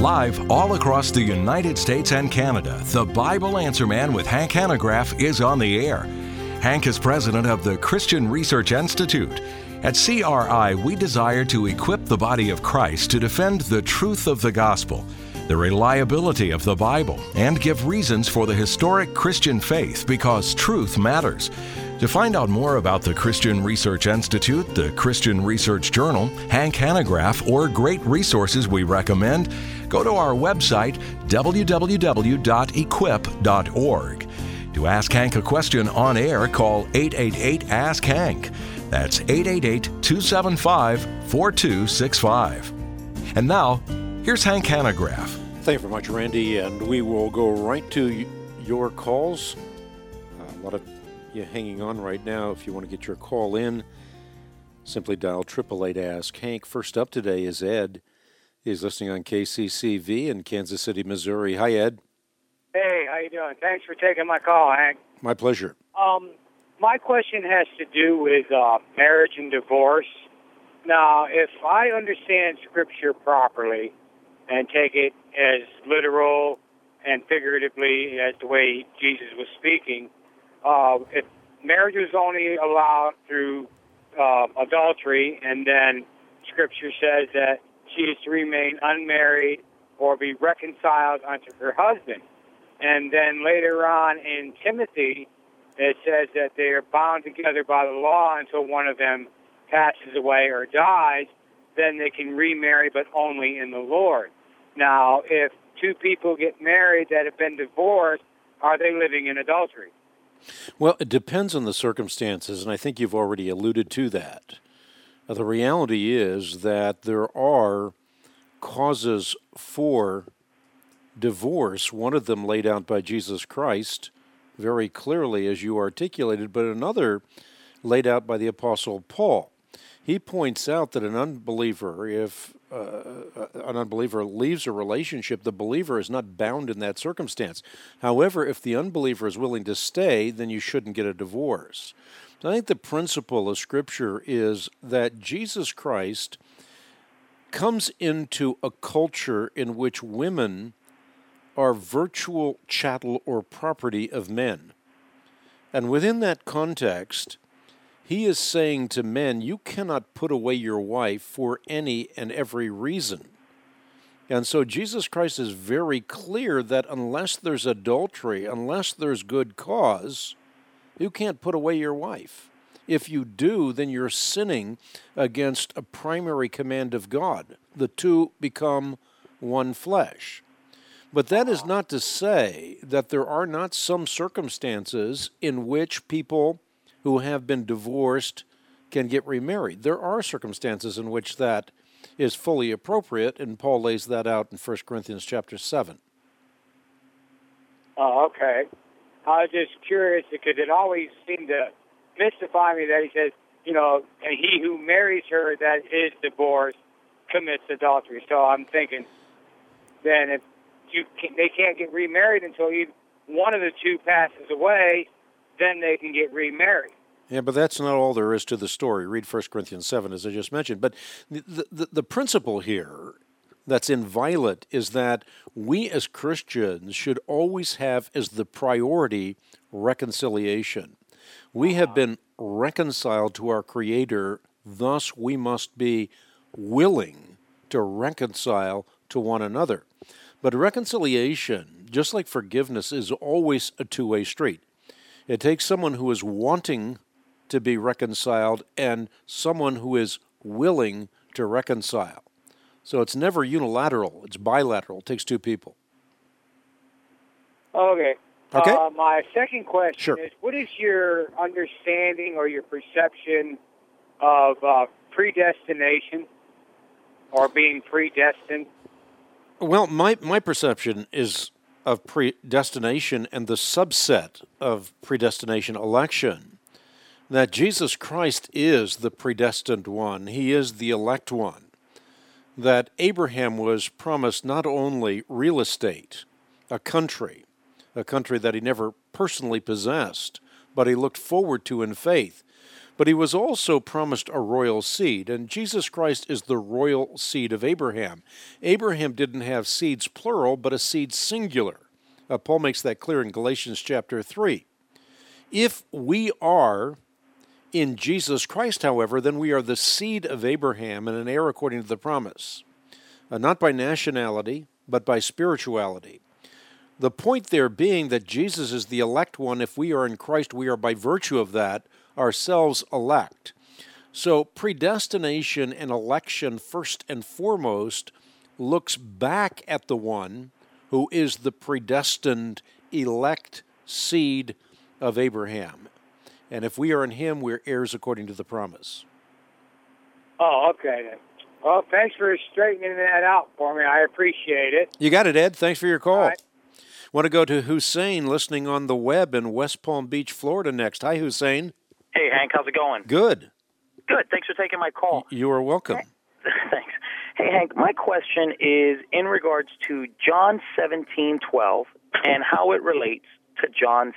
Live all across the United States and Canada, the Bible Answer Man with Hank Hanegraaff is on the air. Hank is president of the Christian Research Institute. At CRI, we desire to equip the body of Christ to defend the truth of the gospel, the reliability of the Bible, and give reasons for the historic Christian faith because truth matters. To find out more about the Christian Research Institute, the Christian Research Journal, Hank Hanegraaff, or great resources we recommend, go to our website, www.equip.org. To ask Hank a question on air, call 888-ASK-HANK. That's 888-275-4265. And now, here's Hank Hanegraaff. Thank you very much, Randy, and we will go right to your calls. A lot of you hanging on right now. If you want to get your call in, simply dial 888-ASK-HANK. First up today is Ed. He's listening on KCCV in Kansas City, Missouri. Hi, Ed. Hey, how you doing? Thanks for taking my call, Hank. My pleasure. My question has to do with marriage and divorce. Now, if I understand Scripture properly and take it as literal and figuratively as the way Jesus was speaking, if marriage is only allowed through adultery, and then Scripture says that she is to remain unmarried or be reconciled unto her husband. And then later on in Timothy, it says that they are bound together by the law until one of them passes away or dies. Then they can remarry, but only in the Lord. Now, if two people get married that have been divorced, are they living in adultery? Well, it depends on the circumstances, and I think you've already alluded to that. The reality is that there are causes for divorce, one of them laid out by Jesus Christ very clearly, as you articulated, but another laid out by the Apostle Paul. He points out that an unbeliever, if an unbeliever leaves a relationship, the believer is not bound in that circumstance. However, if the unbeliever is willing to stay, then you shouldn't get a divorce. So I think the principle of Scripture is that Jesus Christ comes into a culture in which women are virtual chattel or property of men. And within that context, he is saying to men, you cannot put away your wife for any and every reason. And so Jesus Christ is very clear that unless there's adultery, unless there's good cause, you can't put away your wife. If you do, then you're sinning against a primary command of God. The two become one flesh. But that is not to say that there are not some circumstances in which people who have been divorced can get remarried. There are circumstances in which that is fully appropriate, and Paul lays that out in 1 Corinthians chapter 7. Oh, okay. I was just curious because it always seemed to mystify me that he says, and he who marries her that is divorced commits adultery. So I'm thinking, then if they can't get remarried until one of the two passes away, then they can get remarried. Yeah, but that's not all there is to the story. Read 1 Corinthians 7, as I just mentioned. But the principle here that's inviolate is that we as Christians should always have as the priority reconciliation. We have been reconciled to our Creator, thus we must be willing to reconcile to one another. But reconciliation, just like forgiveness, is always a two-way street. It takes someone who is wanting to be reconciled and someone who is willing to reconcile. So it's never unilateral, it's bilateral. It takes two people. Okay. My second question Sure. is, what is your understanding or your perception of predestination or being predestined? Well, my perception is of predestination and the subset of predestination, election, that Jesus Christ is the predestined one. He is the elect one. That Abraham was promised not only real estate, a country that he never personally possessed, but he looked forward to in faith. But he was also promised a royal seed, and Jesus Christ is the royal seed of Abraham. Abraham didn't have seeds plural, but a seed singular. Paul makes that clear in Galatians chapter 3. If we are in Jesus Christ, however, then we are the seed of Abraham and an heir according to the promise, not by nationality, but by spirituality. The point there being that Jesus is the elect one. If we are in Christ, we are by virtue of that ourselves elect. So predestination and election, first and foremost, looks back at the one who is the predestined elect seed of Abraham. And if we are in him, we're heirs according to the promise. Oh, okay then. Well, thanks for straightening that out for me. I appreciate it. You got it, Ed. Thanks for your call. All right. Want to go to Hussein listening on the web in West Palm Beach, Florida next. Hi, Hussein. Hey, Hank, how's it going? Good. Good. Thanks for taking my call. You are welcome. Thanks. Hey, Hank, my question is in regards to John 17:12 and how it relates to John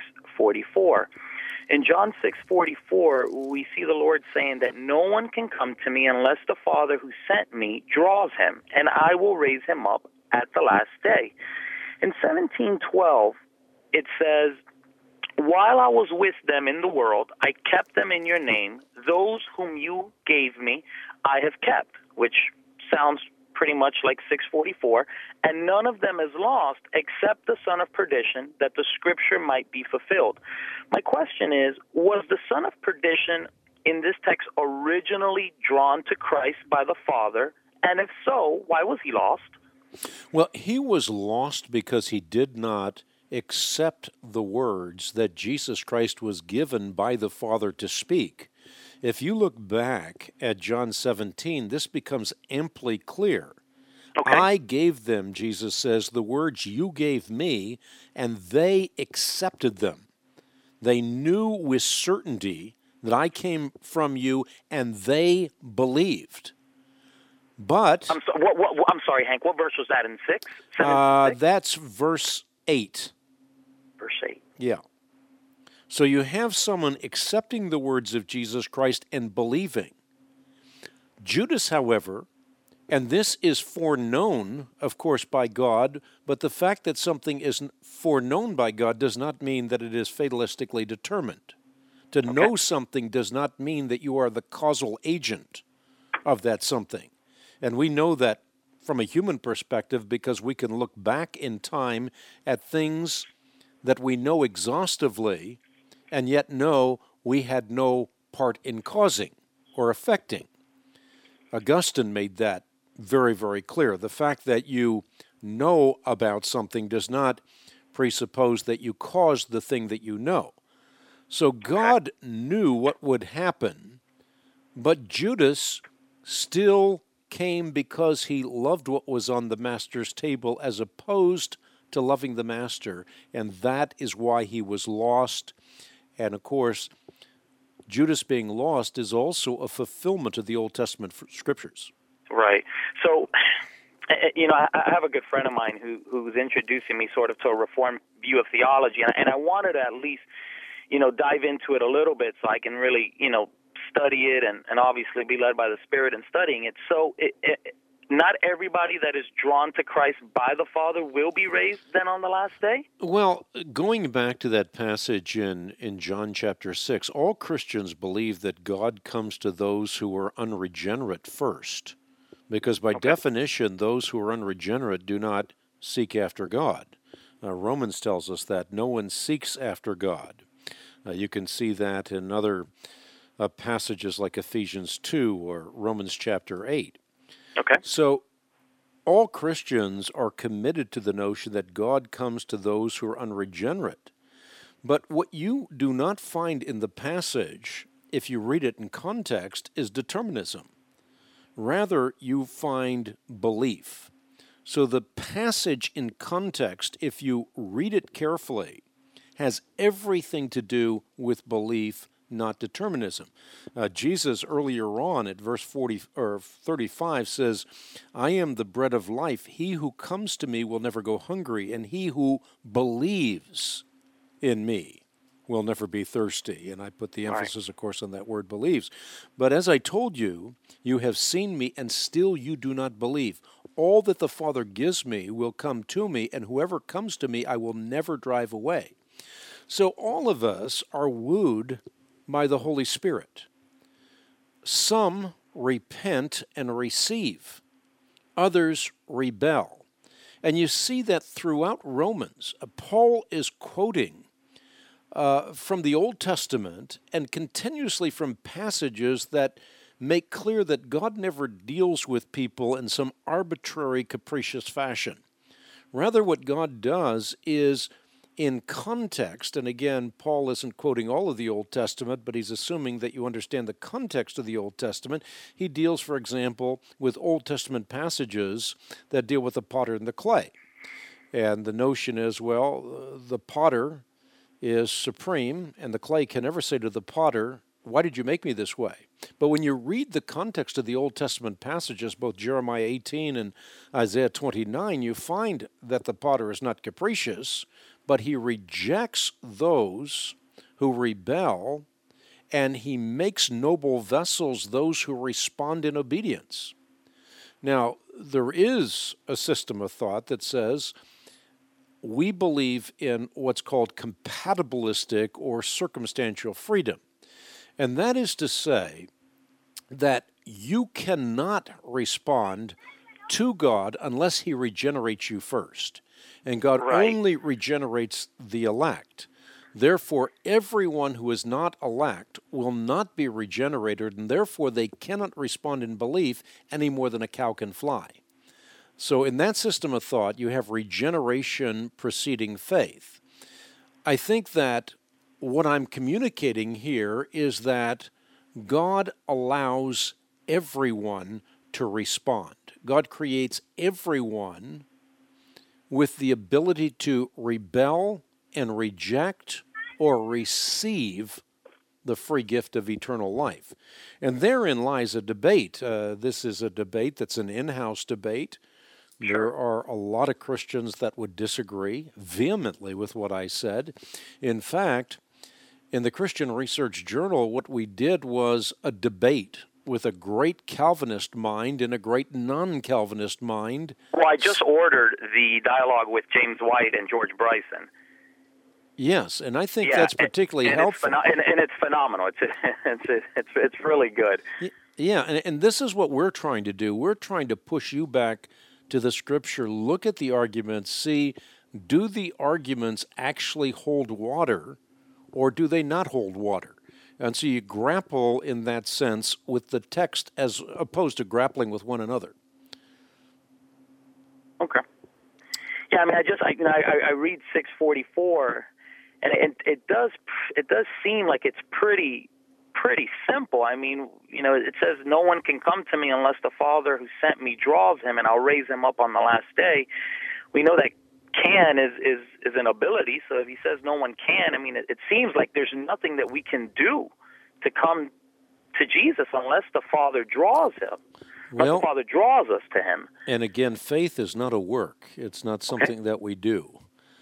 6:44. In John 6:44, we see the Lord saying that no one can come to me unless the Father who sent me draws him, and I will raise him up at the last day. In 17:12, it says, while I was with them in the world, I kept them in your name. Those whom you gave me, I have kept, which sounds pretty much like 6:44, and none of them is lost except the son of perdition, that the scripture might be fulfilled. My question is, was the son of perdition in this text originally drawn to Christ by the Father? And if so, why was he lost? Well, he was lost because he did not accept the words that Jesus Christ was given by the Father to speak. If you look back at John 17, this becomes amply clear. Okay. I gave them, Jesus says, the words you gave me, and they accepted them. They knew with certainty that I came from you, and they believed. But I'm sorry, Hank. What verse was that in 6? That's verse 8. Verse 8. Yeah. So you have someone accepting the words of Jesus Christ and believing. Judas, however, and this is foreknown, of course, by God, but the fact that something is foreknown by God does not mean that it is fatalistically determined. To know something does not mean that you are the causal agent of that something. And we know that from a human perspective because we can look back in time at things that we know exhaustively and yet know we had no part in causing or affecting. Augustine made that very, very clear. The fact that you know about something does not presuppose that you caused the thing that you know. So God knew what would happen, but Judas still came because he loved what was on the master's table as opposed to loving the master, and that is why he was lost. And of course, Judas being lost is also a fulfillment of the Old Testament scriptures. Right. So, I have a good friend of mine who's introducing me sort of to a Reformed view of theology, and I wanted to at least, dive into it a little bit so I can really, study it and obviously be led by the Spirit in studying it. So not everybody that is drawn to Christ by the Father will be raised then on the last day? Well, going back to that passage in John chapter 6, all Christians believe that God comes to those who are unregenerate first, because by definition, those who are unregenerate do not seek after God. Romans tells us that no one seeks after God. You can see that in other passages like Ephesians 2 or Romans chapter 8. Okay. So all Christians are committed to the notion that God comes to those who are unregenerate. But what you do not find in the passage, if you read it in context, is determinism. Rather, you find belief. So the passage in context, if you read it carefully, has everything to do with belief, not determinism. Jesus earlier on at verse 35 says, I am the bread of life. He who comes to me will never go hungry, and he who believes in me will never be thirsty. And I put the emphasis, of course, on that word believes. But as I told you, you have seen me, and still you do not believe. All that the Father gives me will come to me, and whoever comes to me I will never drive away. So all of us are wooed by the Holy Spirit. Some repent and receive. Others rebel. And you see that throughout Romans. Paul is quoting from the Old Testament and continuously from passages that make clear that God never deals with people in some arbitrary, capricious fashion. Rather, what God does is in context, and again, Paul isn't quoting all of the Old Testament, but he's assuming that you understand the context of the Old Testament. He deals, for example, with Old Testament passages that deal with the potter and the clay. And the notion is, well, the potter is supreme, and the clay can never say to the potter, why did you make me this way? But when you read the context of the Old Testament passages, both Jeremiah 18 and Isaiah 29, you find that the potter is not capricious, but he rejects those who rebel, and he makes noble vessels those who respond in obedience. Now, there is a system of thought that says we believe in what's called compatibilistic or circumstantial freedom. And that is to say that you cannot respond to God unless he regenerates you first. And God only regenerates the elect. Therefore, everyone who is not elect will not be regenerated, and therefore they cannot respond in belief any more than a cow can fly. So in that system of thought, you have regeneration preceding faith. I think that what I'm communicating here is that God allows everyone to respond. God creates everyone with the ability to rebel and reject or receive the free gift of eternal life. And therein lies a debate. This is a debate that's an in-house debate. There are a lot of Christians that would disagree vehemently with what I said. In fact, in the Christian Research Journal, what we did was a debate with a great Calvinist mind and a great non-Calvinist mind. Well, I just ordered the dialogue with James White and George Bryson. Yes, and I think that's particularly helpful. And it's phenomenal. It's really good. Yeah, and this is what we're trying to do. We're trying to push you back to the Scripture, look at the arguments, see, do the arguments actually hold water, or do they not hold water? And so you grapple in that sense with the text as opposed to grappling with one another. Okay. Yeah, I mean, I read 644, and it does seem like it's pretty simple. I mean, it says no one can come to me unless the Father who sent me draws him, and I'll raise him up on the last day. We know that can is an ability, so if he says no one can, I mean, it seems like there's nothing that we can do to come to Jesus unless the Father draws him. Unless the Father draws us to him. And again, faith is not a work. It's not something that we do.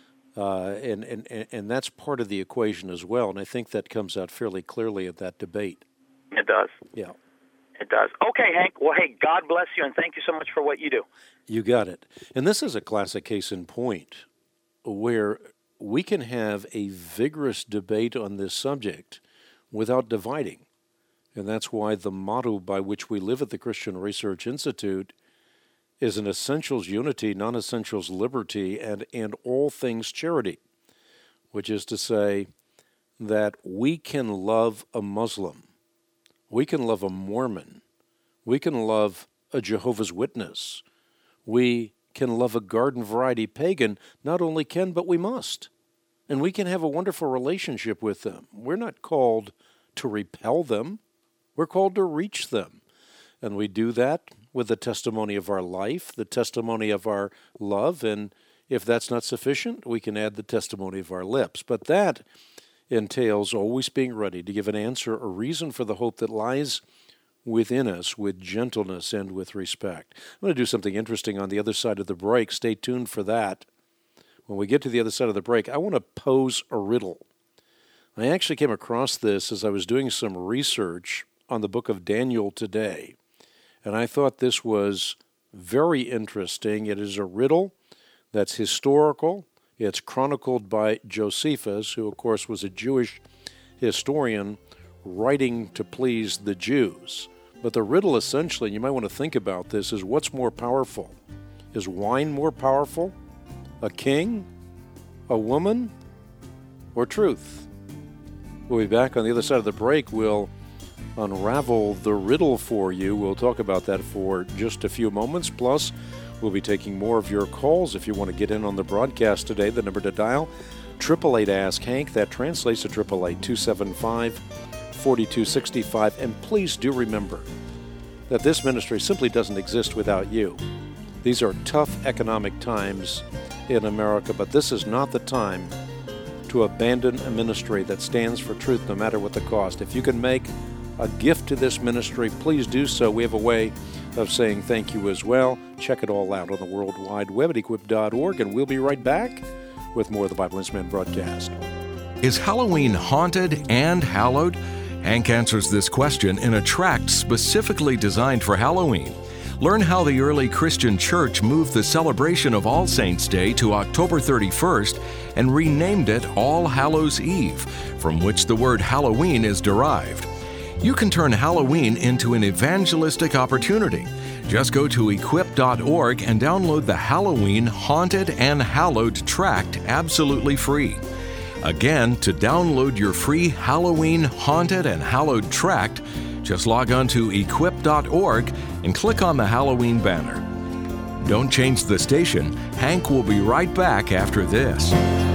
And that's part of the equation as well, and I think that comes out fairly clearly at that debate. It does. Yeah. It does. Okay, Hank. Well, hey, God bless you, and thank you so much for what you do. You got it. And this is a classic case in point where we can have a vigorous debate on this subject without dividing. And that's why the motto by which we live at the Christian Research Institute is an essentials unity, non-essentials liberty, and all things charity, which is to say that we can love a Muslim, we can love a Mormon, we can love a Jehovah's Witness, we can love a garden variety pagan. Not only can, but we must. And we can have a wonderful relationship with them. We're not called to repel them. We're called to reach them. And we do that with the testimony of our life, the testimony of our love, and if that's not sufficient, we can add the testimony of our lips. But that entails always being ready to give an answer, a reason for the hope that lies within us with gentleness and with respect. I'm going to do something interesting on the other side of the break. Stay tuned for that. When we get to the other side of the break, I want to pose a riddle. I actually came across this as I was doing some research on the book of Daniel today, and I thought this was very interesting. It is a riddle that's historical. It's chronicled by Josephus, who, of course, was a Jewish historian writing to please the Jews. But the riddle, essentially, you might want to think about this, is what's more powerful? Is wine more powerful? A king? A woman? Or truth? We'll be back on the other side of the break. We'll unravel the riddle for you. We'll talk about that for just a few moments. Plus, we'll be taking more of your calls if you want to get in on the broadcast today. The number to dial, 888-ASK-HANK. That translates to 888-275-4265. And please do remember that this ministry simply doesn't exist without you. These are tough economic times in America, but this is not the time to abandon a ministry that stands for truth no matter what the cost. If you can make a gift to this ministry, please do so. We have a way of saying thank you as well. Check it all out on the World Wide Web at equip.org, and we'll be right back with more of the Bible Instrument broadcast. Is Halloween haunted and hallowed? Hank answers this question in a tract specifically designed for Halloween. Learn how the early Christian church moved the celebration of All Saints' Day to October 31st and renamed it All Hallows' Eve, from which the word Halloween is derived. You can turn Halloween into an evangelistic opportunity. Just go to equip.org and download the Halloween Haunted and Hallowed tract absolutely free. Again, to download your free Halloween Haunted and Hallowed tract, just log on to equip.org and click on the Halloween banner. Don't change the station. Hank will be right back after this.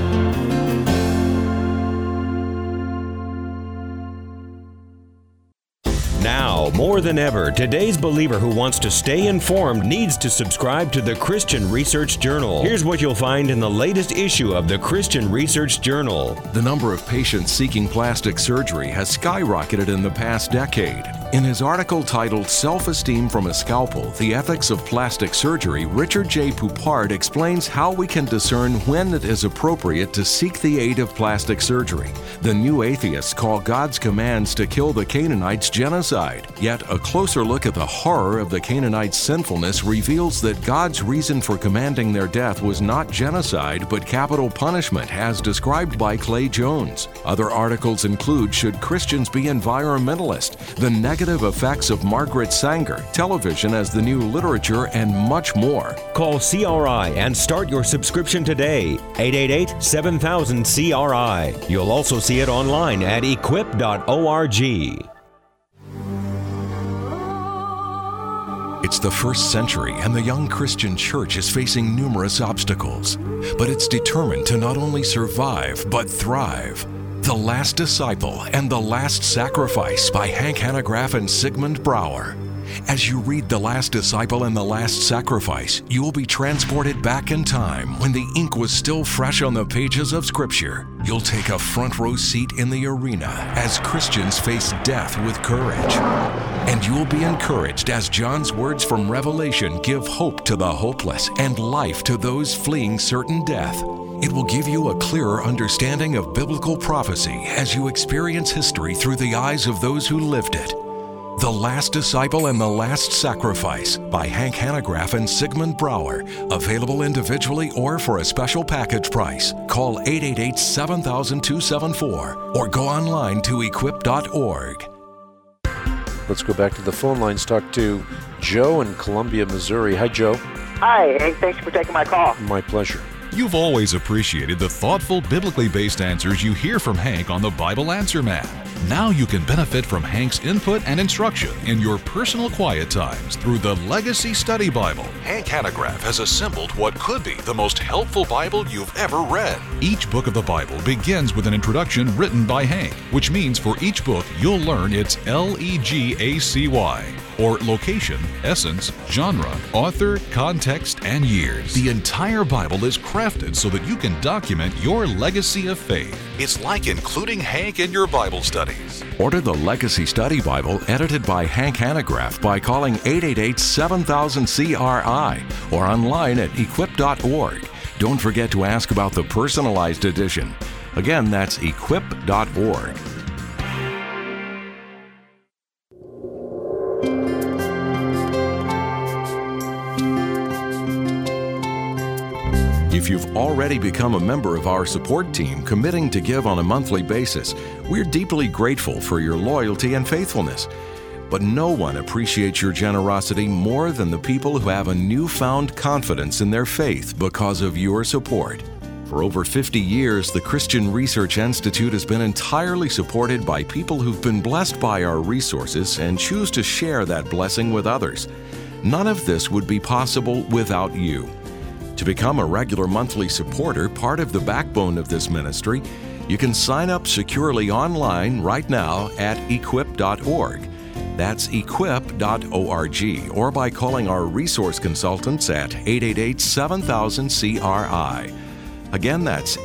Now, more than ever, today's believer who wants to stay informed needs to subscribe to the Christian Research Journal. Here's what you'll find in the latest issue of the Christian Research Journal. The number of patients seeking plastic surgery has skyrocketed in the past decade. In his article titled Self-Esteem from a Scalpel, The Ethics of Plastic Surgery, Richard J. Poupard explains how we can discern when it is appropriate to seek the aid of plastic surgery. The new atheists call God's commands to kill the Canaanites genocide. Yet a closer look at the horror of the Canaanites' sinfulness reveals that God's reason for commanding their death was not genocide, but capital punishment, as described by Clay Jones. Other articles include Should Christians Be Environmentalist?, The Negative Effects of Margaret Sanger, Television as the New Literature, and much more. Call CRI and start your subscription today. 888-7000-CRI. You'll also see it online at equip.org. It's the first century, and the young Christian church is facing numerous obstacles, but it's determined to not only survive, but thrive. The Last Disciple and the Last Sacrifice by Hank Hanegraaff and Sigmund Brouwer. As you read The Last Disciple and the Last Sacrifice, you will be transported back in time when the ink was still fresh on the pages of Scripture. You'll take a front row seat in the arena as Christians face death with courage. And you'll be encouraged as John's words from Revelation give hope to the hopeless and life to those fleeing certain death. It will give you a clearer understanding of biblical prophecy as you experience history through the eyes of those who lived it. The Last Disciple and the Last Sacrifice by Hank Hanegraaff and Sigmund Brouwer. Available individually or for a special package price. Call 888-7000-274 or go online to equip.org. Let's go back to the phone lines. Talk to Joe in Columbia, Missouri. Hi, Joe. Hi, Hank. Thanks for taking my call. My pleasure. You've always appreciated the thoughtful, biblically based answers you hear from Hank on the Bible Answer Man. Now you can benefit from Hank's input and instruction in your personal quiet times through the Legacy Study Bible. Hank Hanegraaff has assembled what could be the most helpful Bible you've ever read. Each book of the Bible begins with an introduction written by Hank, which means for each book you'll learn its LEGACY, or location, essence, genre, author, context, and years. The entire Bible is crafted so that you can document your legacy of faith. It's like including Hank in your Bible studies. Order the Legacy Study Bible edited by Hank Hanegraaff by calling 888-7000-CRI or online at equip.org. Don't forget to ask about the personalized edition. Again, that's equip.org. If you've already become a member of our support team committing to give on a monthly basis, we're deeply grateful for your loyalty and faithfulness. But no one appreciates your generosity more than the people who have a newfound confidence in their faith because of your support. For over 50 years, the Christian Research Institute has been entirely supported by people who've been blessed by our resources and choose to share that blessing with others. None of this would be possible without you. To become a regular monthly supporter, part of the backbone of this ministry, you can sign up securely online right now at equip.org. That's equip.org, or by calling our resource consultants at 888-7000-CRI. Again, that's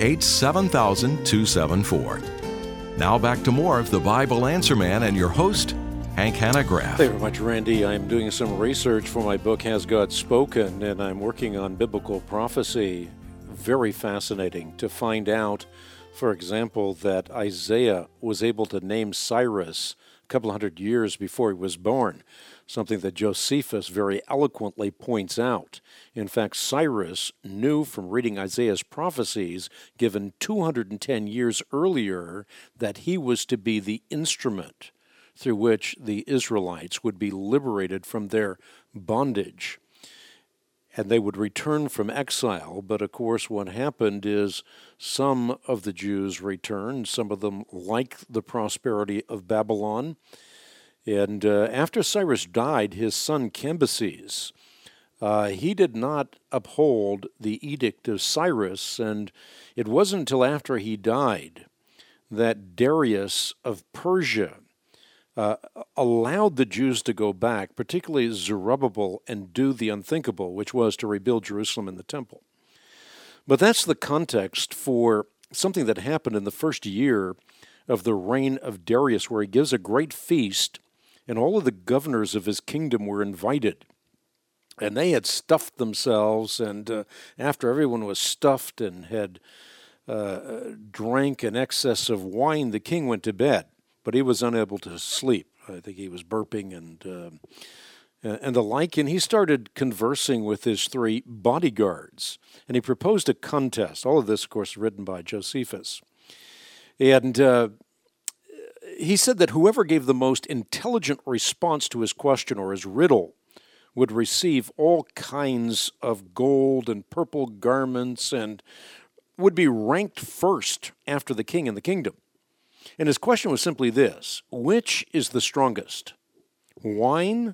888-7000-274. Now back to more of the Bible Answer Man and your host, Hank Hanegraaff. Thank you very much, Randy. I'm doing some research for my book, Has God Spoken? And I'm working on biblical prophecy. Very fascinating to find out, for example, that Isaiah was able to name Cyrus a couple hundred years before he was born, something that Josephus very eloquently points out. In fact, Cyrus knew from reading Isaiah's prophecies given 210 years earlier that he was to be the instrument through which the Israelites would be liberated from their bondage, and they would return from exile. But of course, what happened is some of the Jews returned, some of them liked the prosperity of Babylon, and after Cyrus died, his son Cambyses, he did not uphold the edict of Cyrus, and it wasn't until after he died that Darius of Persia allowed the Jews to go back, particularly Zerubbabel, and do the unthinkable, which was to rebuild Jerusalem and the temple. But that's the context for something that happened in the first year of the reign of Darius, where he gives a great feast, and all of the governors of his kingdom were invited. And they had stuffed themselves, and after everyone was stuffed and had drank an excess of wine, the king went to bed. But he was unable to sleep. I think he was burping and the like. And he started conversing with his three bodyguards. And he proposed a contest. All of this, of course, written by Josephus. And he said that whoever gave the most intelligent response to his question or his riddle would receive all kinds of gold and purple garments and would be ranked first after the king and the kingdom. And his question was simply this: which is the strongest? Wine,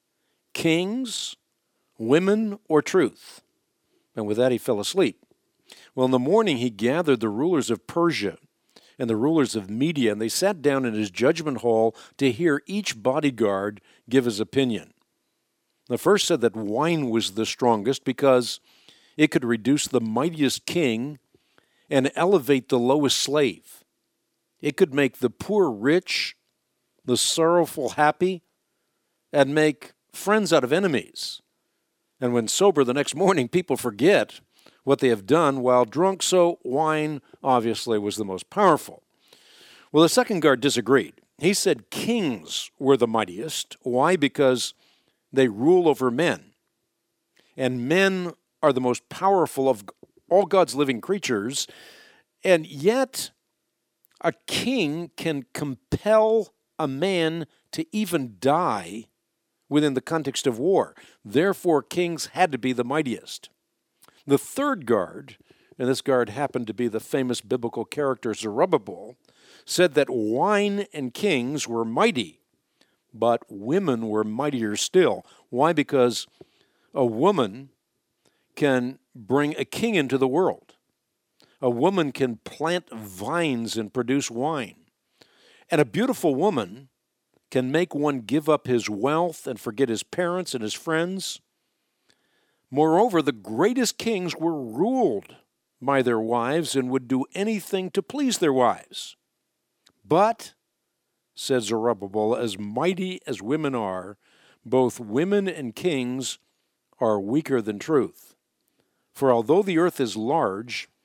kings, women, or truth? And with that he fell asleep. Well, in the morning he gathered the rulers of Persia and the rulers of Media, and they sat down in his judgment hall to hear each bodyguard give his opinion. The first said that wine was the strongest because it could reduce the mightiest king and elevate the lowest slave. It could make the poor rich, the sorrowful happy, and make friends out of enemies. And when sober the next morning, people forget what they have done while drunk, so wine obviously was the most powerful. Well, the second guard disagreed. He said kings were the mightiest. Why? Because they rule over men. And men are the most powerful of all God's living creatures, and yet a king can compel a man to even die within the context of war. Therefore, kings had to be the mightiest. The third guard, and this guard happened to be the famous biblical character Zerubbabel, said that wine and kings were mighty, but women were mightier still. Why? Because a woman can bring a king into the world. A woman can plant vines and produce wine. And a beautiful woman can make one give up his wealth and forget his parents and his friends. Moreover, the greatest kings were ruled by their wives and would do anything to please their wives. But, said Zerubbabel, as mighty as women are, both women and kings are weaker than truth. For although the earth is large,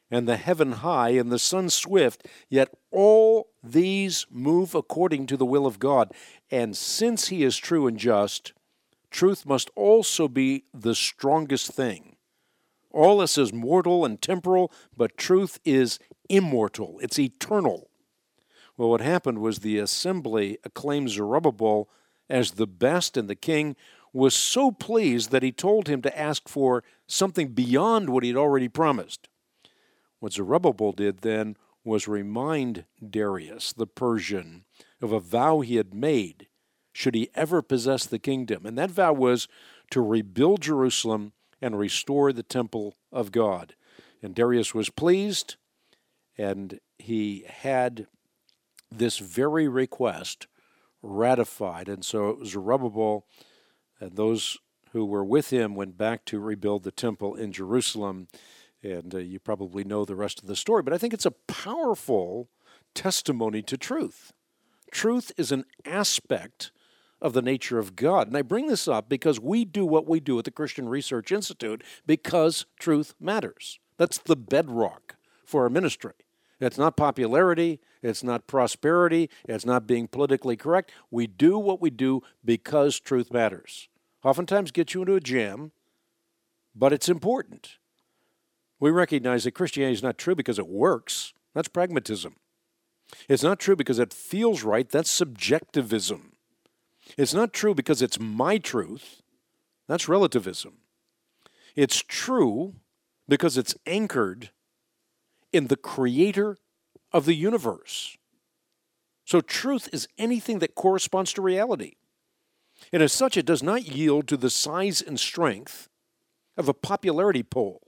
and the heaven high, and the sun swift, yet all these move according to the will of God. And since he is true and just, truth must also be the strongest thing. All this is mortal and temporal, but truth is immortal. It's eternal. Well, what happened was the assembly acclaimed Zerubbabel as the best, and the king was so pleased that he told him to ask for something beyond what he'd already promised. What Zerubbabel did then was remind Darius, the Persian, of a vow he had made should he ever possess the kingdom. And that vow was to rebuild Jerusalem and restore the temple of God. And Darius was pleased, and he had this very request ratified. And so Zerubbabel and those who were with him went back to rebuild the temple in Jerusalem. And you probably know the rest of the story. But I think it's a powerful testimony to truth. Truth is an aspect of the nature of God. And I bring this up because we do what we do at the Christian Research Institute because truth matters. That's the bedrock for our ministry. It's not popularity. It's not prosperity. It's not being politically correct. We do what we do because truth matters. Oftentimes gets you into a jam, but it's important. We recognize that Christianity is not true because it works. That's pragmatism. It's not true because it feels right. That's subjectivism. It's not true because it's my truth. That's relativism. It's true because it's anchored in the creator of the universe. So truth is anything that corresponds to reality. And as such, it does not yield to the size and strength of a popularity poll.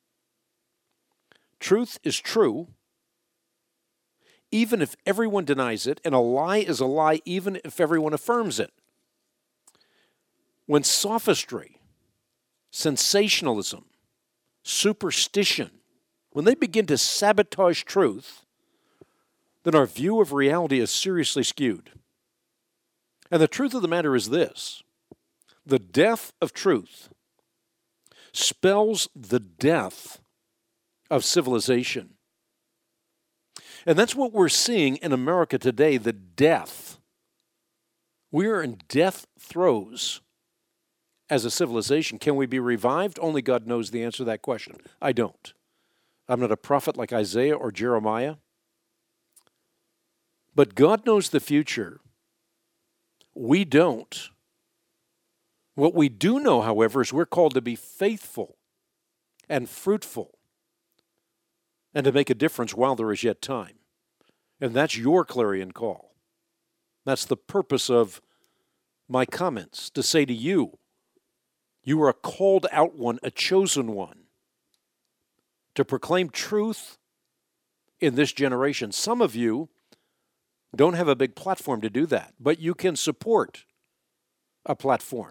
Truth is true, even if everyone denies it, and a lie is a lie, even if everyone affirms it. When sophistry, sensationalism, superstition, when they begin to sabotage truth, then our view of reality is seriously skewed. And the truth of the matter is this: the death of truth spells the death of civilization. And that's what we're seeing in America today, the death. We are in death throes as a civilization. Can we be revived? Only God knows the answer to that question. I don't. I'm not a prophet like Isaiah or Jeremiah. But God knows the future. We don't. What we do know, however, is we're called to be faithful and fruitful and to make a difference while there is yet time. And that's your clarion call. That's the purpose of my comments, to say to you, you are a called out one, a chosen one, to proclaim truth in this generation. Some of you don't have a big platform to do that, but you can support a platform.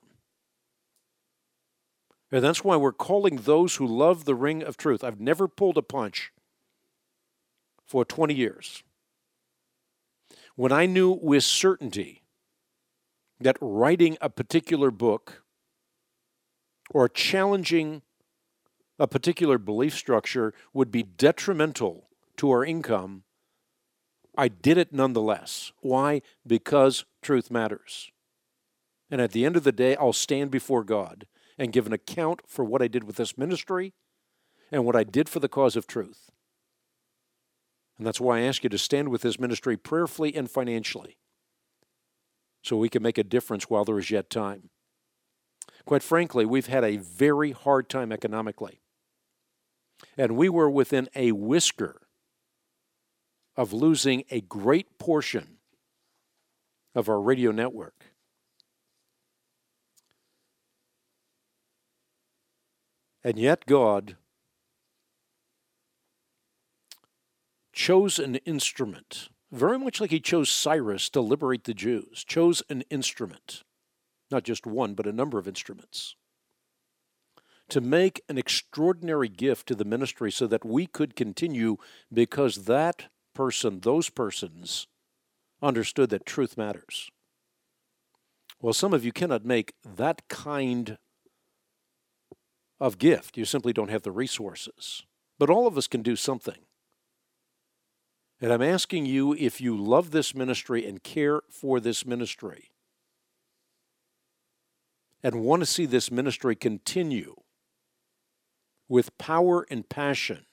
And that's why we're calling those who love the ring of truth. I've never pulled a punch for 20 years. When I knew with certainty that writing a particular book or challenging a particular belief structure would be detrimental to our income, I did it nonetheless. Why? Because truth matters. And at the end of the day, I'll stand before God and give an account for what I did with this ministry and what I did for the cause of truth. And that's why I ask you to stand with this ministry prayerfully and financially so we can make a difference while there is yet time. Quite frankly, we've had a very hard time economically. And we were within a whisker of losing a great portion of our radio network. And yet God chose an instrument, very much like he chose Cyrus to liberate the Jews, chose an instrument, not just one, but a number of instruments, to make an extraordinary gift to the ministry so that we could continue because that person, those persons, understood that truth matters. Well, some of you cannot make that kind of gift. You simply don't have the resources. but all of us can do something. And I'm asking you, if you love this ministry and care for this ministry and want to see this ministry continue with power and passion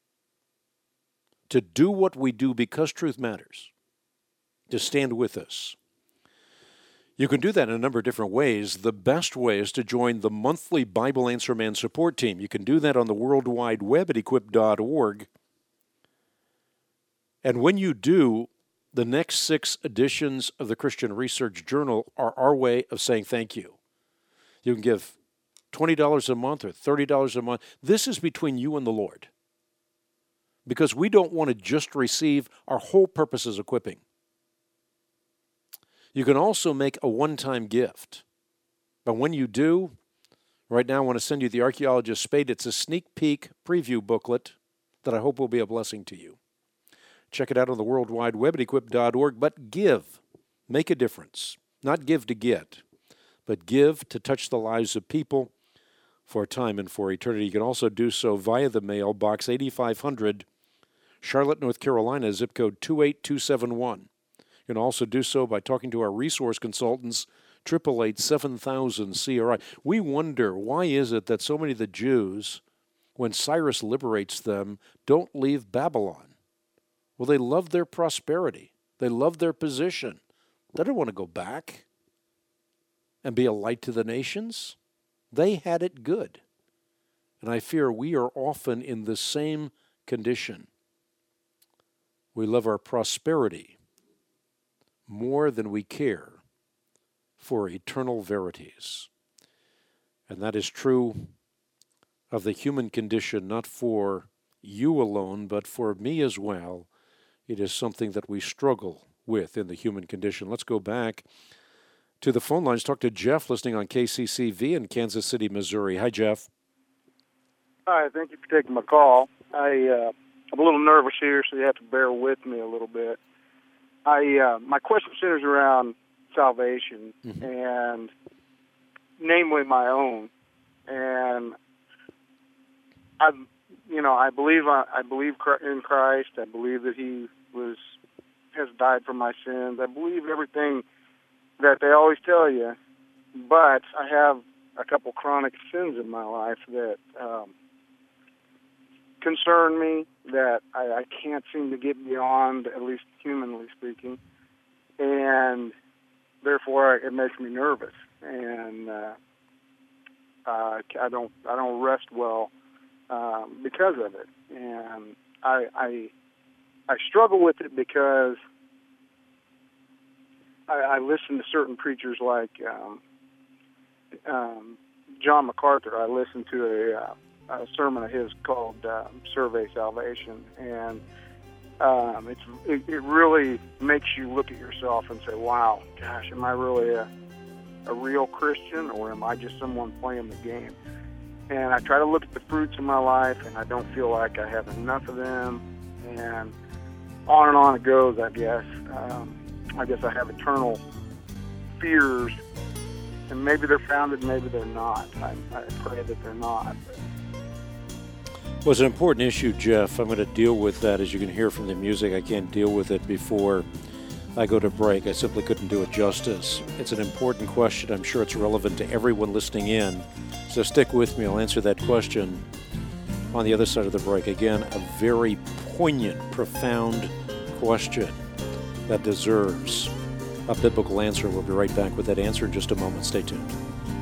to do what we do because truth matters, to stand with us. You can do that in a number of different ways. The best way is to join the monthly Bible Answer Man support team. You can do that on the World Wide Web at equip.org. And when you do, the next 6 editions of the Christian Research Journal are our way of saying thank you. You can give $20 a month or $30 a month. This is between you and the Lord, because we don't want to just receive. Our whole purpose is equipping. You can also make a one-time gift. But when you do, right now I want to send you the Archaeologist Spade. It's a sneak peek preview booklet that I hope will be a blessing to you. Check it out on the World Wide Web at equip.org. But give. Make a difference. Not give to get, but give to touch the lives of people for time and for eternity. You can also do so via the mail, Box 8500, Charlotte, North Carolina, zip code 28271. You can also do so by talking to our resource consultants, 888-7000-CRI. We wonder, why is it that so many of the Jews, when Cyrus liberates them, don't leave Babylon? Well, they love their prosperity. They love their position. They don't want to go back and be a light to the nations. They had it good. And I fear we are often in the same condition. We love our prosperity more than we care for eternal verities. And that is true of the human condition, not for you alone, but for me as well. It is something that we struggle with in the human condition. Let's go back to the phone lines. Talk to Jeff, listening on KCCV in Kansas City, Missouri. Hi, Jeff. Hi, thank you for taking my call. I'm a little nervous here, so you have to bear with me a little bit. My question centers around salvation, and namely my own. And I believe in Christ. I believe that He has died for my sins. I believe everything that they always tell you. But I have a couple chronic sins in my life that concern me, that I can't seem to get beyond, at least humanly speaking, and therefore it makes me nervous, and I don't rest well because of it, and I struggle with it because I listen to certain preachers like John MacArthur. I listen to a sermon of his called Survey Salvation, and it really makes you look at yourself and say, wow, gosh, am I really a real Christian, or am I just someone playing the game? And I try to look at the fruits of my life, and I don't feel like I have enough of them, and on it goes, I guess. I guess I have eternal fears, and maybe they're founded, maybe they're not. I pray that they're not. Well, it's an important issue, Jeff. I'm going to deal with that. As you can hear from the music, I can't deal with it before I go to break. I simply couldn't do it justice. It's an important question. I'm sure it's relevant to everyone listening in. So stick with me. I'll answer that question on the other side of the break. Again, a very poignant, profound question that deserves a biblical answer. We'll be right back with that answer in just a moment. Stay tuned.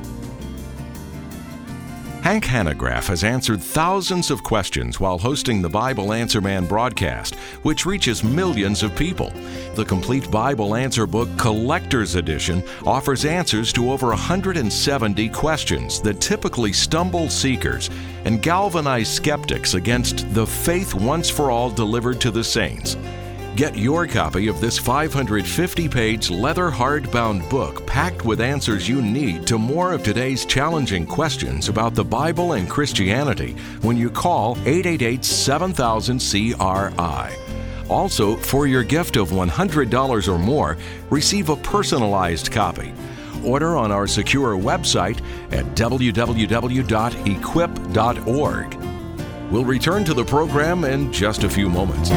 Hank Hanegraaff has answered thousands of questions while hosting the Bible Answer Man broadcast, which reaches millions of people. The Complete Bible Answer Book Collector's Edition offers answers to over 170 questions that typically stumble seekers and galvanize skeptics against the faith once for all delivered to the saints. Get your copy of this 550-page leather hardbound book packed with answers you need to more of today's challenging questions about the Bible and Christianity when you call 888-7000-CRI. Also, for your gift of $100 or more, receive a personalized copy. Order on our secure website at www.equip.org. We'll return to the program in just a few moments.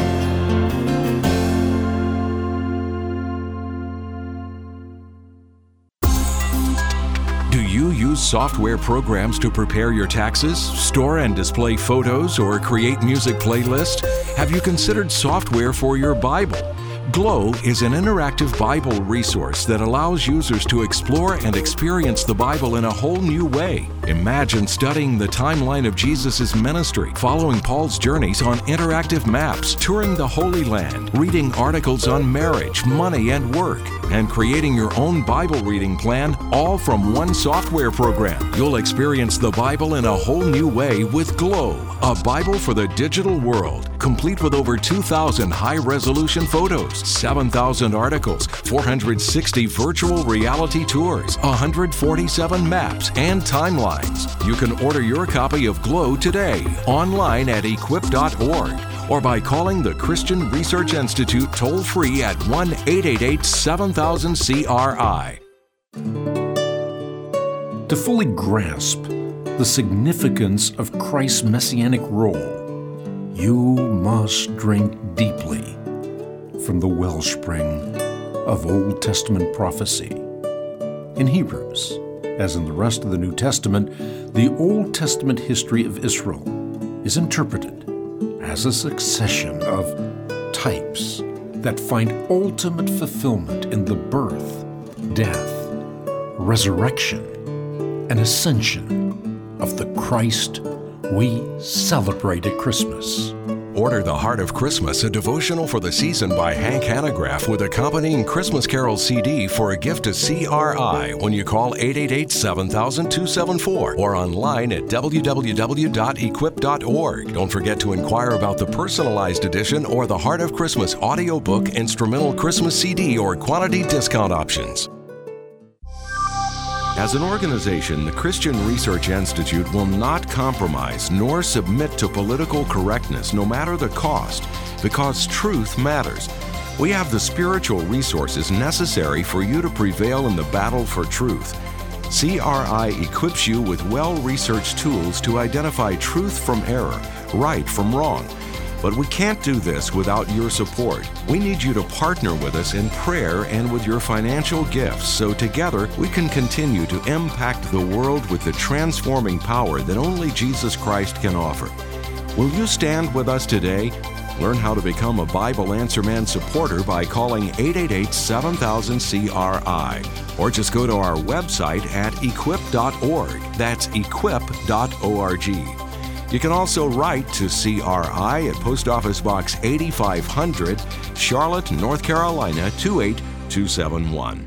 Do you use software programs to prepare your taxes, store and display photos, or create music playlists? Have you considered software for your Bible? Glow is an interactive Bible resource that allows users to explore and experience the Bible in a whole new way. Imagine studying the timeline of Jesus' ministry, following Paul's journeys on interactive maps, touring the Holy Land, reading articles on marriage, money, and work, and creating your own Bible reading plan, all from one software program. You'll experience the Bible in a whole new way with Glow, a Bible for the digital world, complete with over 2,000 high-resolution photos, 7,000 articles, 460 virtual reality tours, 147 maps, and timelines. You can order your copy of Glow today, online at equip.org, or by calling the Christian Research Institute toll-free at 1-888-7000-CRI. To fully grasp the significance of Christ's messianic role, you must drink deeply from the wellspring of Old Testament prophecy. In Hebrews, as in the rest of the New Testament, the Old Testament history of Israel is interpreted as a succession of types that find ultimate fulfillment in the birth, death, resurrection, and ascension of the Christ we celebrate at Christmas. Order The Heart of Christmas, a devotional for the season by Hank Hanegraaff with accompanying Christmas Carol CD for a gift to CRI when you call 888-7000-274 or online at www.equip.org. Don't forget to inquire about the personalized edition or the Heart of Christmas audiobook, instrumental Christmas CD, or quantity discount options. As an organization, the Christian Research Institute will not compromise nor submit to political correctness, no matter the cost, because truth matters. We have the spiritual resources necessary for you to prevail in the battle for truth. CRI equips you with well-researched tools to identify truth from error, right from wrong. But we can't do this without your support. We need you to partner with us in prayer and with your financial gifts so together we can continue to impact the world with the transforming power that only Jesus Christ can offer. Will you stand with us today? Learn how to become a Bible Answer Man supporter by calling 888-7000-CRI or just go to our website at equip.org. That's equip.org. You can also write to CRI at Post Office Box 8500, Charlotte, North Carolina 28271.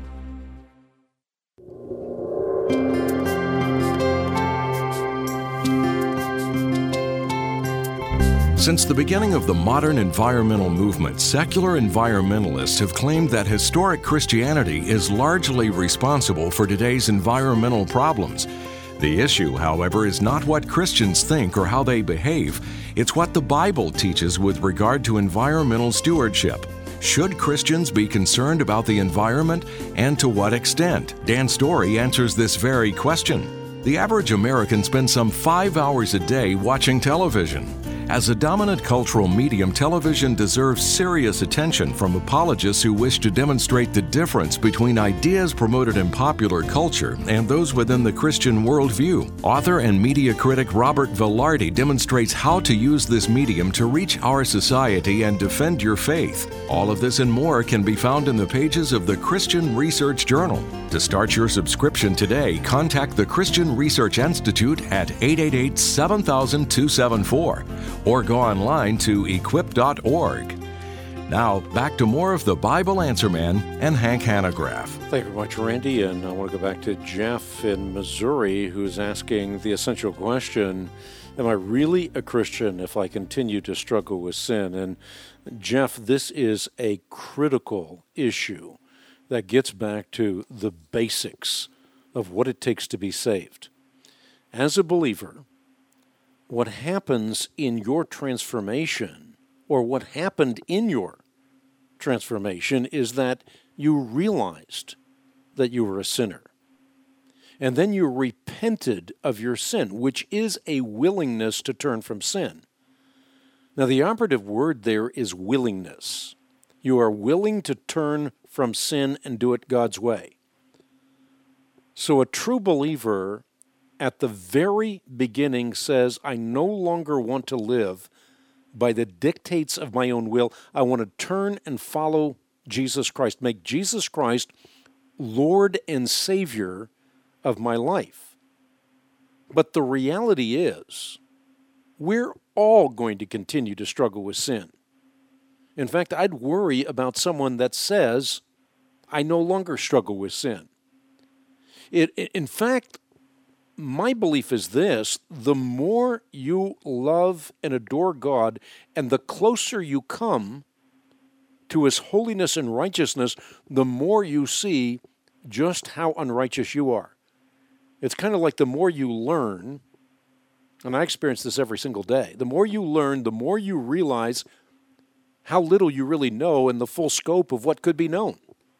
Since the beginning of the modern environmental movement, secular environmentalists have claimed that historic Christianity is largely responsible for today's environmental problems. The issue, however, is not what Christians think or how they behave. It's what the Bible teaches with regard to environmental stewardship. Should Christians be concerned about the environment, and to what extent? Dan Story answers this very question. The average American spends some 5 hours a day watching television. As a dominant cultural medium, television deserves serious attention from apologists who wish to demonstrate the difference between ideas promoted in popular culture and those within the Christian worldview. Author and media critic Robert Velarde demonstrates how to use this medium to reach our society and defend your faith. All of this and more can be found in the pages of the Christian Research Journal. To start your subscription today, contact the Christian Research Institute at 888-7000-274 or go online to equip.org. Now, back to more of the Bible Answer Man and Hank Hanegraaff. Thank you very much, Randy. And I want to go back to Jeff in Missouri, who's asking the essential question, am I really a Christian if I continue to struggle with sin? And Jeff, this is a critical issue that gets back to the basics of what it takes to be saved. As a believer, what happens in your transformation, or what happened in your transformation, is that you realized that you were a sinner. And then you repented of your sin, which is a willingness to turn from sin. Now, the operative word there is willingness. You are willing to turn from sin and do it God's way. So a true believer at the very beginning says, I no longer want to live by the dictates of my own will. I want to turn and follow Jesus Christ, make Jesus Christ Lord and Savior of my life. But the reality is, we're all going to continue to struggle with sin. In fact, I'd worry about someone that says, I no longer struggle with sin. In fact, my belief is this: the more you love and adore God and the closer you come to His holiness and righteousness, the more you see just how unrighteous you are. It's kind of like the more you learn, and I experience this every single day, the more you learn, the more you realize how little you really know and the full scope of what could be known.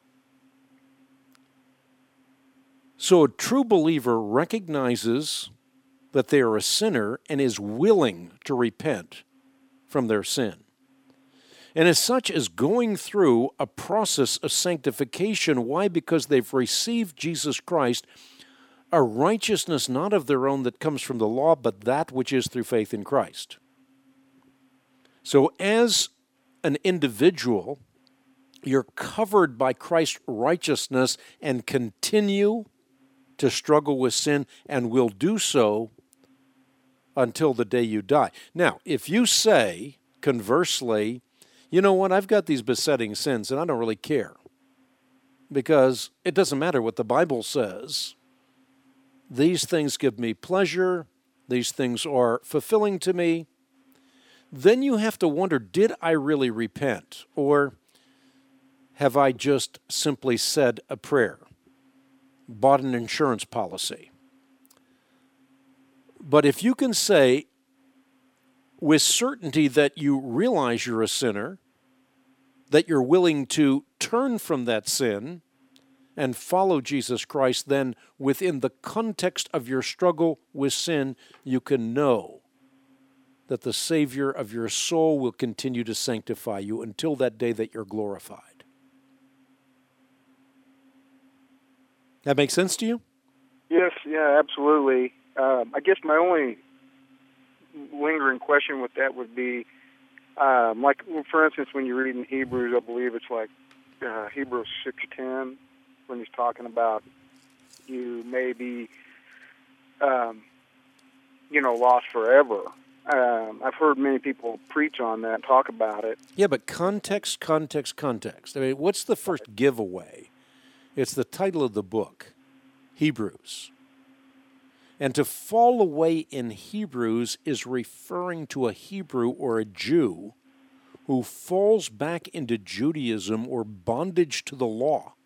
So a true believer recognizes that they are a sinner and is willing to repent from their sin. And as such is going through a process of sanctification. Why? Because they've received Jesus Christ, a righteousness not of their own that comes from the law, but that which is through faith in Christ. So as an individual, you're covered by Christ's righteousness and continue to struggle with sin, and will do so until the day you die. Now, if you say, conversely, you know what, I've got these besetting sins and I don't really care because it doesn't matter what the Bible says. These things give me pleasure. These things are fulfilling to me. Then you have to wonder, did I really repent? Or have I just simply said a prayer? Bought an insurance policy? But if you can say with certainty that you realize you're a sinner, that you're willing to turn from that sin and follow Jesus Christ, then within the context of your struggle with sin, you can know that the Savior of your soul will continue to sanctify you until that day that you're glorified. That makes sense to you? Yes, yeah, absolutely. I guess my only lingering question with that would be, like, for instance, when you read in Hebrews, I believe it's like Hebrews 6:10, when he's talking about you may be, lost forever. I've heard many people preach on that, talk about it. Yeah, but context. I mean, what's the first giveaway? It's the title of the book, Hebrews. And to fall away in Hebrews is referring to a Hebrew or a Jew who falls back into Judaism or bondage to the law.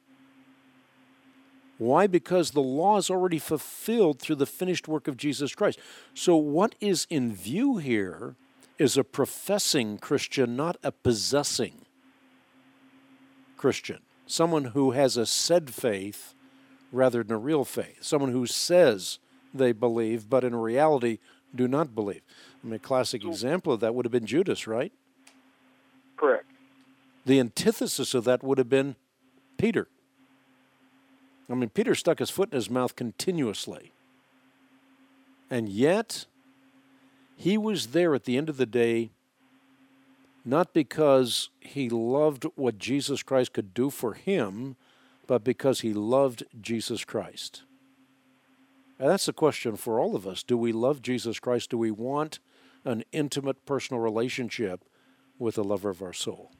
Why? Because the law is already fulfilled through the finished work of Jesus Christ. So what is in view here is a professing Christian, not a possessing Christian. Someone who has a said faith rather than a real faith. Someone who says they believe, but in reality do not believe. I mean, a classic example of that would have been Judas, right? Correct. The antithesis of that would have been Peter. I mean, Peter stuck his foot in his mouth continuously. And yet, he was there at the end of the day not because he loved what Jesus Christ could do for him, but because he loved Jesus Christ. And that's the question for all of us. Do we love Jesus Christ? Do we want an intimate personal relationship with the lover of our soul?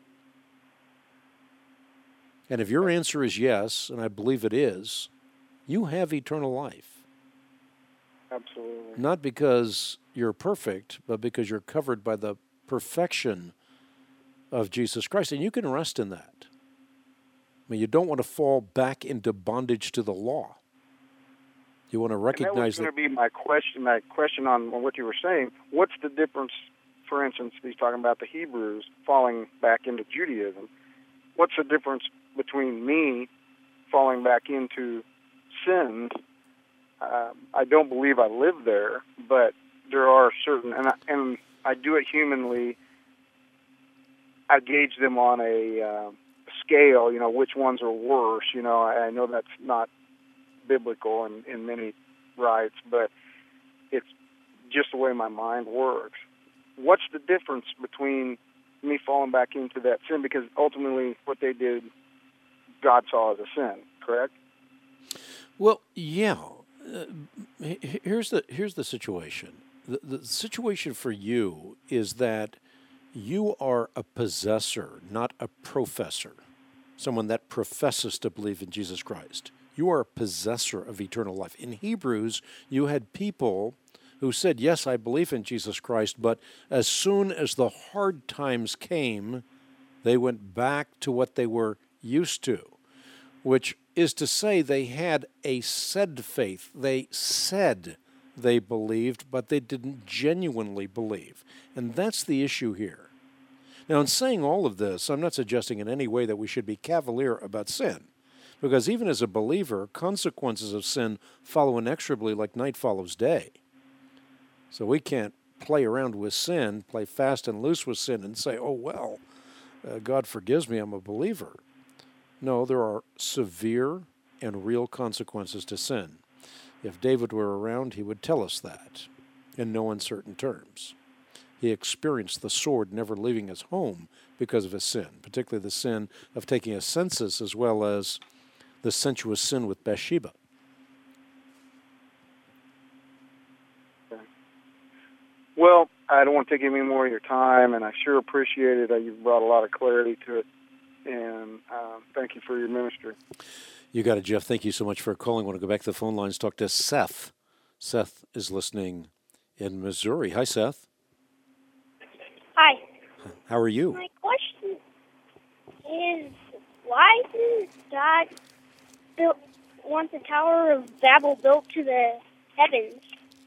And if your answer is yes, and I believe it is, you have eternal life. Absolutely. Not because you're perfect, but because you're covered by the perfection of Jesus Christ. And you can rest in that. I mean, you don't want to fall back into bondage to the law. You want to recognize that. That was going to be my question on what you were saying. What's the difference, for instance, he's talking about the Hebrews falling back into Judaism. What's the difference between me falling back into sin? I don't believe I live there, but there are certain, and I do it humanly. I gauge them on a scale, which ones are worse. I know that's not biblical in many rights, but it's just the way my mind works. What's the difference between me falling back into that sin? Because ultimately what they did, God saw as a sin, correct? Well, yeah. Here's the situation. The situation for you is that you are a possessor, not a professor, someone that professes to believe in Jesus Christ. You are a possessor of eternal life. In Hebrews, you had people who said, yes, I believe in Jesus Christ, but as soon as the hard times came, they went back to what they were used to, which is to say they had a said faith. They said they believed, but they didn't genuinely believe. And that's the issue here. Now, in saying all of this, I'm not suggesting in any way that we should be cavalier about sin, because even as a believer, consequences of sin follow inexorably like night follows day. So we can't play around with sin, play fast and loose with sin, and say, oh, well, God forgives me, I'm a believer. No, there are severe and real consequences to sin. If David were around, he would tell us that in no uncertain terms. He experienced the sword never leaving his home because of his sin, particularly the sin of taking a census as well as the sensuous sin with Bathsheba. Okay. Well, I don't want to take any more of your time, and I sure appreciate it. You've brought a lot of clarity to it, and thank you for your ministry. You got it, Jeff. Thank you so much for calling. I want to go back to the phone lines, talk to Seth. Seth is listening in Missouri. Hi, Seth. Hi. How are you? My question is, why did God want the Tower of Babel built to the heavens?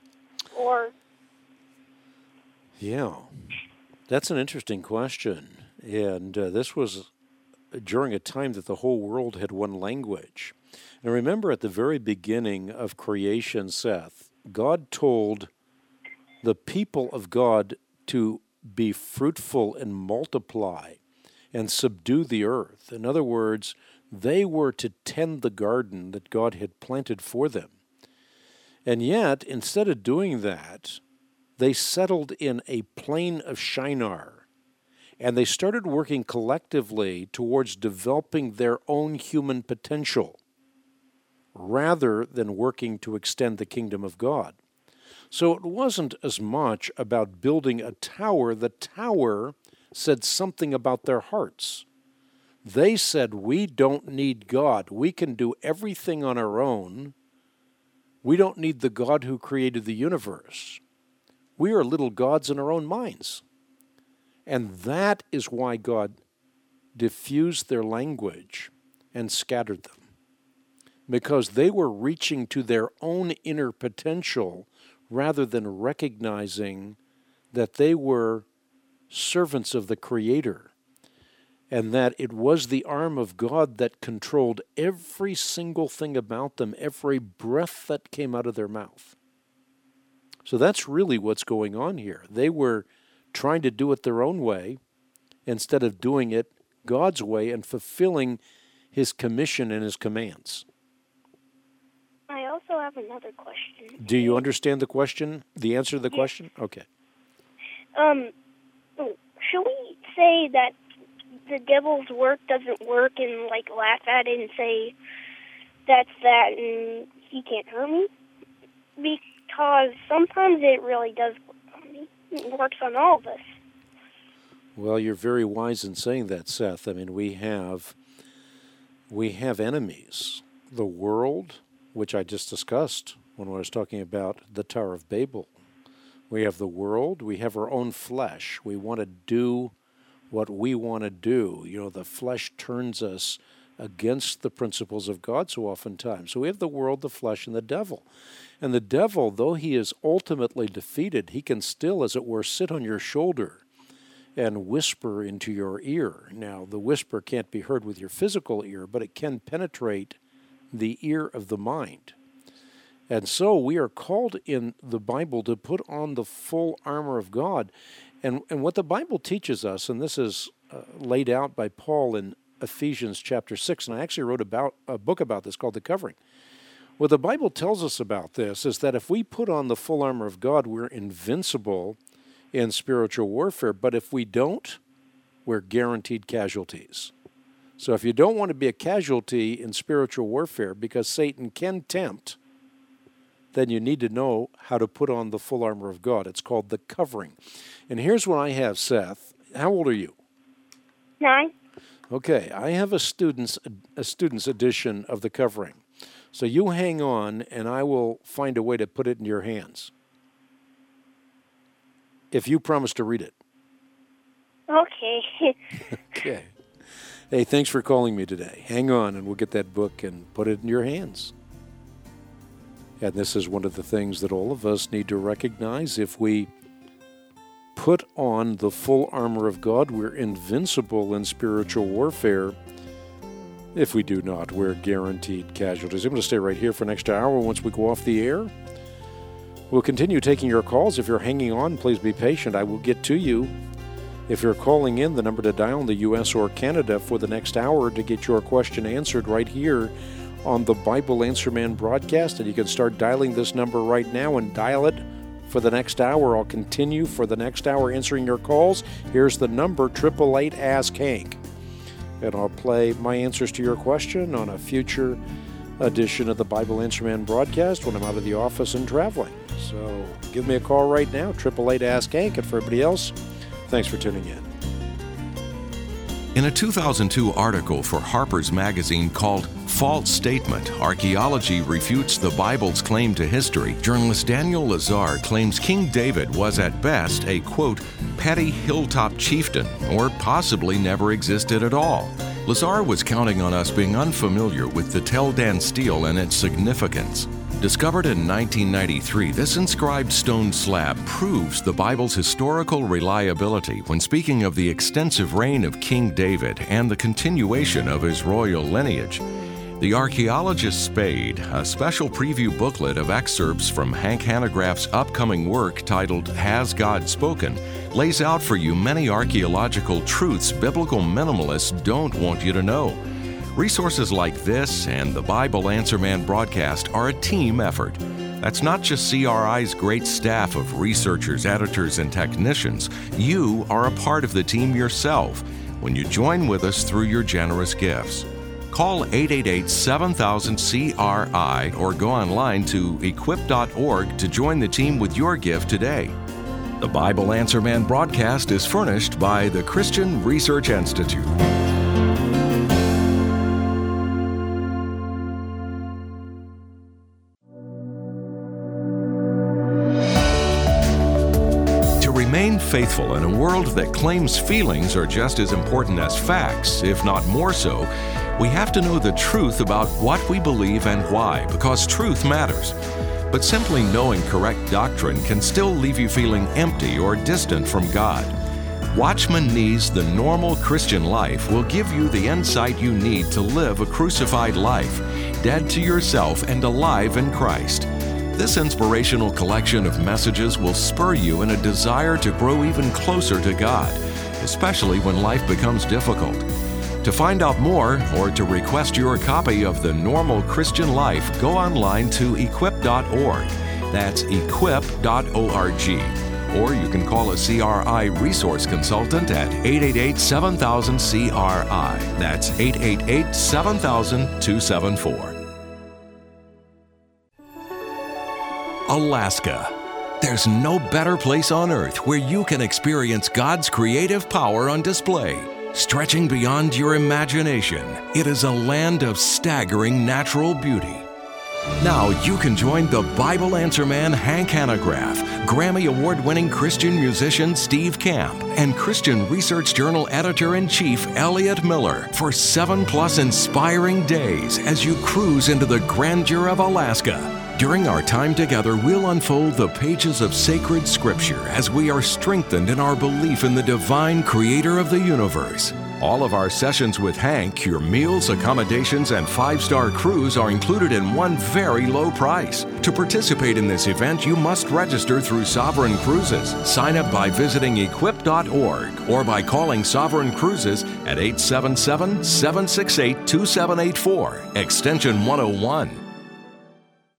Yeah, that's an interesting question. And this was during a time that the whole world had one language. And remember, at the very beginning of creation, Seth, God told the people of God to be fruitful and multiply and subdue the earth. In other words, they were to tend the garden that God had planted for them. And yet, instead of doing that, they settled in a plain of Shinar, and they started working collectively towards developing their own human potential, rather than working to extend the kingdom of God. So it wasn't as much about building a tower. The tower said something about their hearts. They said, we don't need God. We can do everything on our own. We don't need the God who created the universe. We are little gods in our own minds. And that is why God diffused their language and scattered them. Because they were reaching to their own inner potential rather than recognizing that they were servants of the Creator, and that it was the arm of God that controlled every single thing about them, every breath that came out of their mouth. So that's really what's going on here. They were trying to do it their own way instead of doing it God's way and fulfilling His commission and His commands. I also have another question. Do you understand the question? The answer to the question? Okay. Should we say that the devil's work doesn't work and laugh at it and say that's that and he can't hurt me? Because sometimes it really does work on me. It works on all of us. Well, you're very wise in saying that, Seth. I mean, we have enemies. The world, which I just discussed when I was talking about the Tower of Babel. We have the world. We have our own flesh. We want to do what we want to do. You know, the flesh turns us against the principles of God so oftentimes. So we have the world, the flesh, and the devil. And the devil, though he is ultimately defeated, he can still, as it were, sit on your shoulder and whisper into your ear. Now, the whisper can't be heard with your physical ear, but it can penetrate the ear of the mind. And so we are called in the Bible to put on the full armor of God. And what the Bible teaches us, and this is laid out by Paul in Ephesians chapter 6, and I actually wrote a book about this called The Covering. What the Bible tells us about this is that if we put on the full armor of God, we're invincible in spiritual warfare. But if we don't, we're guaranteed casualties. So if you don't want to be a casualty in spiritual warfare because Satan can tempt, then you need to know how to put on the full armor of God. It's called the covering. And here's what I have, Seth. How old are you? 9. Okay, I have a student's edition of the covering. So you hang on, and I will find a way to put it in your hands, if you promise to read it. Okay. Okay. Hey, thanks for calling me today. Hang on, and we'll get that book and put it in your hands. And this is one of the things that all of us need to recognize. If we put on the full armor of God, we're invincible in spiritual warfare. If we do not, we're guaranteed casualties. I'm going to stay right here for an extra hour once we go off the air. We'll continue taking your calls. If you're hanging on, please be patient. I will get to you. If you're calling in, the number to dial in the U.S. or Canada for the next hour to get your question answered right here on the Bible Answer Man broadcast. And you can start dialing this number right now and dial it for the next hour. I'll continue for the next hour answering your calls. Here's the number, 888-ASK-HANK. And I'll play my answers to your question on a future edition of the Bible Answer Man broadcast when I'm out of the office and traveling. So give me a call right now, 888-ASK-HANK. And for everybody else, thanks for tuning in. In a 2002 article for Harper's Magazine called False Statement, Archaeology Refutes the Bible's Claim to History, journalist Daniel Lazar claims King David was at best a, quote, petty hilltop chieftain, or possibly never existed at all. Lazar was counting on us being unfamiliar with the Tel Dan stele and its significance. Discovered in 1993, this inscribed stone slab proves the Bible's historical reliability when speaking of the extensive reign of King David and the continuation of his royal lineage. The Archaeologist Spade, a special preview booklet of excerpts from Hank Hanegraaff's upcoming work titled Has God Spoken, lays out for you many archaeological truths biblical minimalists don't want you to know. Resources like this and the Bible Answer Man broadcast are a team effort. That's not just CRI's great staff of researchers, editors, and technicians. You are a part of the team yourself when you join with us through your generous gifts. Call 888-7000-CRI or go online to equip.org to join the team with your gift today. The Bible Answer Man broadcast is furnished by the Christian Research Institute. Remain faithful in a world that claims feelings are just as important as facts, if not more so. We have to know the truth about what we believe and why, because truth matters. But simply knowing correct doctrine can still leave you feeling empty or distant from God. Watchman Nee's The Normal Christian Life will give you the insight you need to live a crucified life, dead to yourself and alive in Christ. This inspirational collection of messages will spur you in a desire to grow even closer to God, especially when life becomes difficult. To find out more or to request your copy of The Normal Christian Life, go online to equip.org. That's equip.org. Or you can call a CRI resource consultant at 888-7000-CRI. That's 888-7000-274. Alaska. There's no better place on earth where you can experience God's creative power on display. Stretching beyond your imagination, it is a land of staggering natural beauty. Now you can join the Bible Answer Man Hank Hanegraaff, Grammy Award-winning Christian musician Steve Camp, and Christian Research Journal Editor-in-Chief Elliot Miller for 7+ inspiring days as you cruise into the grandeur of Alaska. During our time together, we'll unfold the pages of sacred scripture as we are strengthened in our belief in the divine creator of the universe. All of our sessions with Hank, your meals, accommodations, and 5-star cruise are included in one very low price. To participate in this event, you must register through Sovereign Cruises. Sign up by visiting equip.org or by calling Sovereign Cruises at 877-768-2784, extension 101.